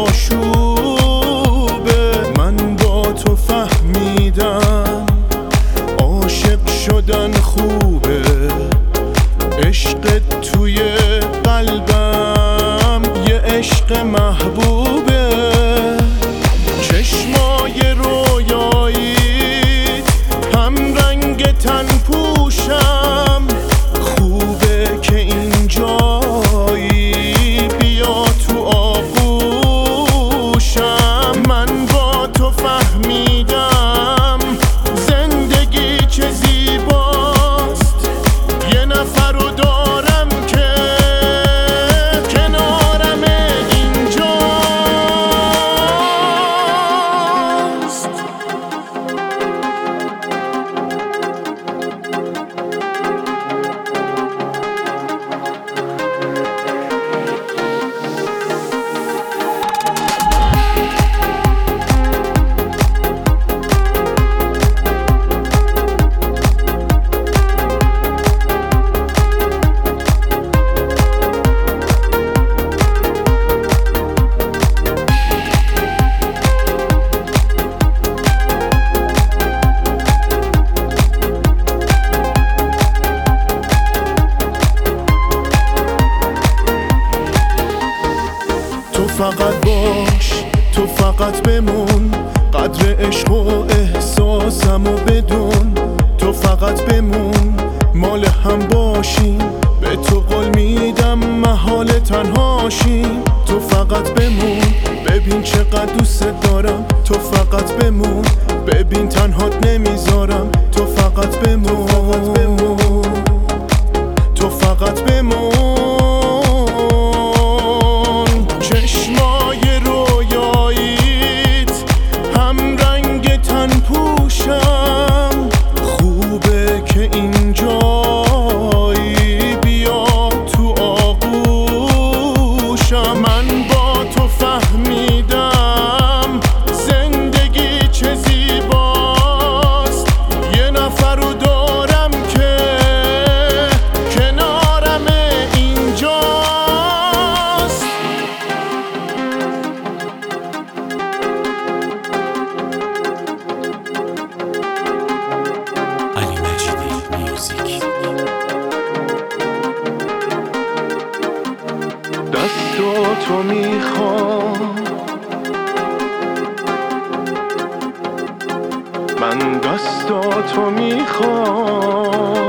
آشوبه. من با تو فهمیدم عاشق شدن خوبه، عشقت توی قلبم یه عشق محبوبه. چشمای رویاییت هم رنگ تن پوشم، خوبه که اینجایی بیا تو آغوشم. من با تو فهمیدم زندگی چه زیباست، یه نفر رو دارم که کنارم اینجاست. تو فقط باش، تو فقط بمون، قدر عشق و احساسم و بدون. تو فقط بمون، مال هم باشیم، به تو قول میدم محال تنهاشیم. تو فقط بمون، ببین چقدر دوست دارم. تو فقط بمون، ببین تنهات نمیذارم. تو فقط بمون، تو فقط بمون. چشمای رویاییت هم رنگ تن پوشم، خوبه که اینجایی بیا تو آغوشم. من با تو فهمیدم زندگی چه زیباست، یه نفر رو دارم که کنارم اینجاست. علی مجیدی میوزیک. دستاتو میخوام، من دستاتو میخوام.